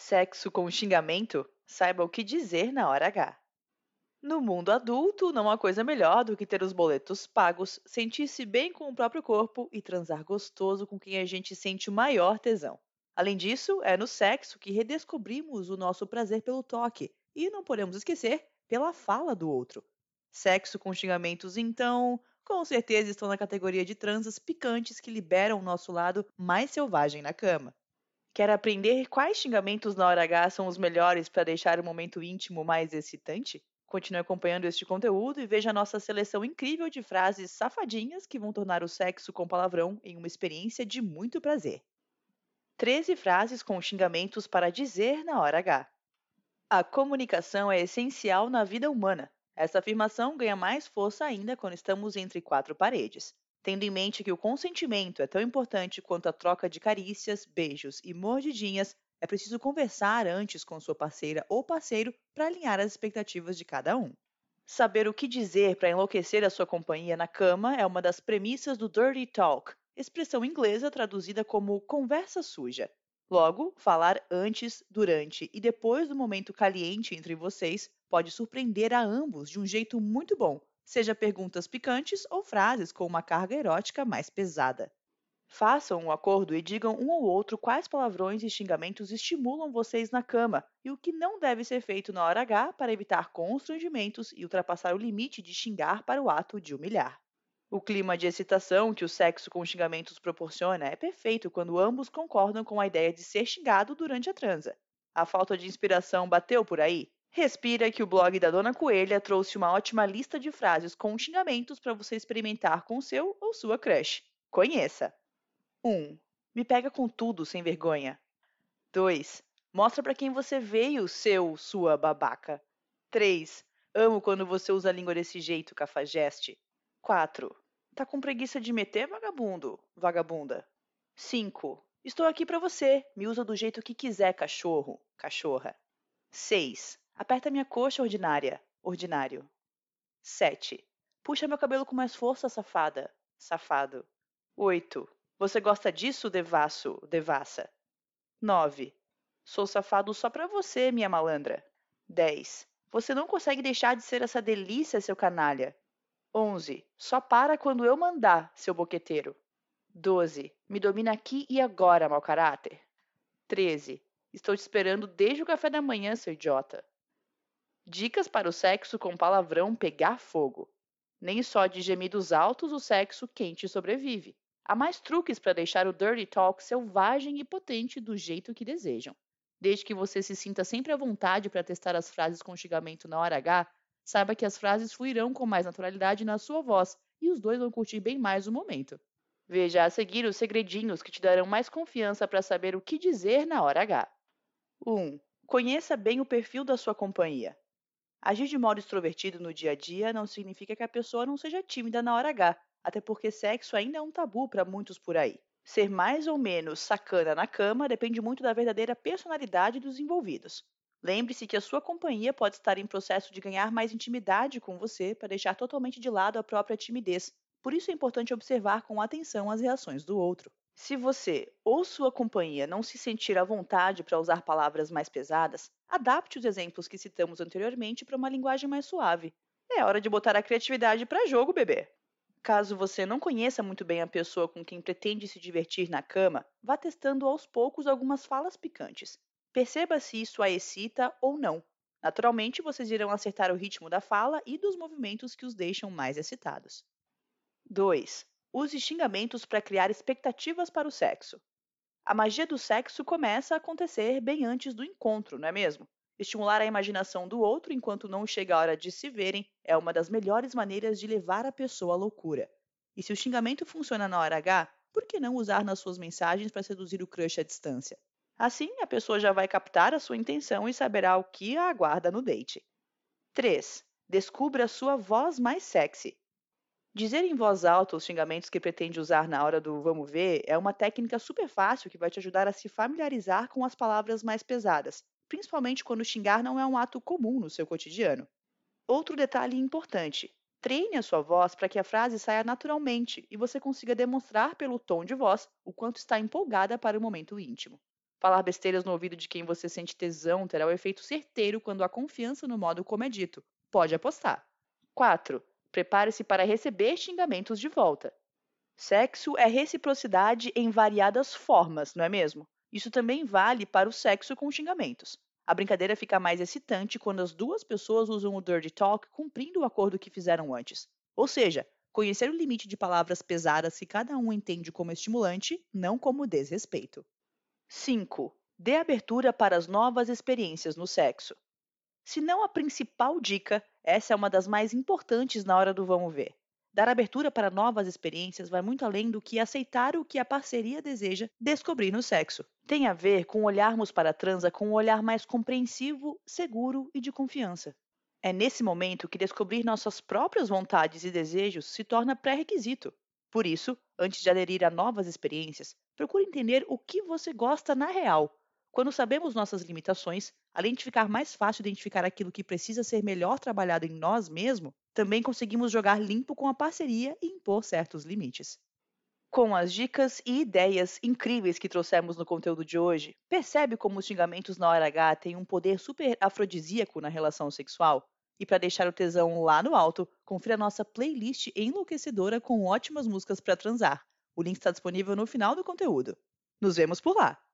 Sexo com xingamento? Saiba o que dizer na hora H. No mundo adulto, não há coisa melhor do que ter os boletos pagos, sentir-se bem com o próprio corpo e transar gostoso com quem a gente sente o maior tesão. Além disso, é no sexo que redescobrimos o nosso prazer pelo toque e, não podemos esquecer, pela fala do outro. Sexo com xingamentos, então, com certeza estão na categoria de transas picantes que liberam o nosso lado mais selvagem na cama. Quer aprender quais xingamentos na hora H são os melhores para deixar o momento íntimo mais excitante? Continue acompanhando este conteúdo e veja a nossa seleção incrível de frases safadinhas que vão tornar o sexo com palavrão em uma experiência de muito prazer. 13 frases com xingamentos para dizer na hora H. A comunicação é essencial na vida humana. Essa afirmação ganha mais força ainda quando estamos entre quatro paredes. Tendo em mente que o consentimento é tão importante quanto a troca de carícias, beijos e mordidinhas, é preciso conversar antes com sua parceira ou parceiro para alinhar as expectativas de cada um. Saber o que dizer para enlouquecer a sua companhia na cama é uma das premissas do Dirty Talk, expressão inglesa traduzida como conversa suja. Logo, falar antes, durante e depois do momento caliente entre vocês pode surpreender a ambos de um jeito muito bom, seja perguntas picantes ou frases com uma carga erótica mais pesada. Façam um acordo e digam um ao outro quais palavrões e xingamentos estimulam vocês na cama e o que não deve ser feito na hora H para evitar constrangimentos e ultrapassar o limite de xingar para o ato de humilhar. O clima de excitação que o sexo com xingamentos proporciona é perfeito quando ambos concordam com a ideia de ser xingado durante a transa. A falta de inspiração bateu por aí? Respira que o blog da Dona Coelha trouxe uma ótima lista de frases com xingamentos para você experimentar com seu ou sua crush. Conheça! 1. Me pega com tudo, sem vergonha. 2. Mostra para quem você veio, sua babaca. 3. Amo quando você usa a língua desse jeito, cafajeste. 4. Tá com preguiça de meter, vagabundo, vagabunda. 5. Estou aqui para você, me usa do jeito que quiser, cachorro, cachorra. 6. Aperta minha coxa, ordinária, ordinário. 7. Puxa meu cabelo com mais força, safada, safado. 8. Você gosta disso, devasso, devassa? 9. Sou safado só pra você, minha malandra. 10. Você não consegue deixar de ser essa delícia, seu canalha. 11. Só para quando eu mandar, seu boqueteiro. 12. Me domina aqui e agora, mau caráter. 13. Estou te esperando desde o café da manhã, seu idiota. Dicas para o sexo com palavrão pegar fogo. Nem só de gemidos altos o sexo quente sobrevive. Há mais truques para deixar o Dirty Talk selvagem e potente do jeito que desejam. Desde que você se sinta sempre à vontade para testar as frases com xingamento na hora H, saiba que as frases fluirão com mais naturalidade na sua voz e os dois vão curtir bem mais o momento. Veja a seguir os segredinhos que te darão mais confiança para saber o que dizer na hora H. 1. Conheça bem o perfil da sua companhia. Agir de modo extrovertido no dia a dia não significa que a pessoa não seja tímida na hora H, até porque sexo ainda é um tabu para muitos por aí. Ser mais ou menos sacana na cama depende muito da verdadeira personalidade dos envolvidos. Lembre-se que a sua companhia pode estar em processo de ganhar mais intimidade com você para deixar totalmente de lado a própria timidez. Por isso é importante observar com atenção as reações do outro. Se você ou sua companhia não se sentir à vontade para usar palavras mais pesadas, adapte os exemplos que citamos anteriormente para uma linguagem mais suave. É hora de botar a criatividade para jogo, bebê! Caso você não conheça muito bem a pessoa com quem pretende se divertir na cama, vá testando aos poucos algumas falas picantes. Perceba se isso a excita ou não. Naturalmente, vocês irão acertar o ritmo da fala e dos movimentos que os deixam mais excitados. 2. Use xingamentos para criar expectativas para o sexo. A magia do sexo começa a acontecer bem antes do encontro, não é mesmo? Estimular a imaginação do outro enquanto não chega a hora de se verem é uma das melhores maneiras de levar a pessoa à loucura. E se o xingamento funciona na hora H, por que não usar nas suas mensagens para seduzir o crush à distância? Assim, a pessoa já vai captar a sua intenção e saberá o que a aguarda no date. 3. Descubra a sua voz mais sexy. Dizer em voz alta os xingamentos que pretende usar na hora do vamos ver é uma técnica super fácil que vai te ajudar a se familiarizar com as palavras mais pesadas, principalmente quando xingar não é um ato comum no seu cotidiano. Outro detalhe importante: treine a sua voz para que a frase saia naturalmente e você consiga demonstrar pelo tom de voz o quanto está empolgada para o momento íntimo. Falar besteiras no ouvido de quem você sente tesão terá o efeito certeiro quando há confiança no modo como é dito. Pode apostar. 4. Prepare-se para receber xingamentos de volta. Sexo é reciprocidade em variadas formas, não é mesmo? Isso também vale para o sexo com xingamentos. A brincadeira fica mais excitante quando as duas pessoas usam o dirty talk cumprindo o acordo que fizeram antes. Ou seja, conhecer o limite de palavras pesadas que cada um entende como estimulante, não como desrespeito. 5. Dê abertura para as novas experiências no sexo. Se não a principal dica, essa é uma das mais importantes na hora do vamos ver. Dar abertura para novas experiências vai muito além do que aceitar o que a parceria deseja descobrir no sexo. Tem a ver com olharmos para a transa com um olhar mais compreensivo, seguro e de confiança. É nesse momento que descobrir nossas próprias vontades e desejos se torna pré-requisito. Por isso, antes de aderir a novas experiências, procure entender o que você gosta na real. Quando sabemos nossas limitações, além de ficar mais fácil identificar aquilo que precisa ser melhor trabalhado em nós mesmos, também conseguimos jogar limpo com a parceria e impor certos limites. Com as dicas e ideias incríveis que trouxemos no conteúdo de hoje, percebe como os xingamentos na hora H têm um poder super afrodisíaco na relação sexual? E para deixar o tesão lá no alto, confira nossa playlist enlouquecedora com ótimas músicas para transar. O link está disponível no final do conteúdo. Nos vemos por lá!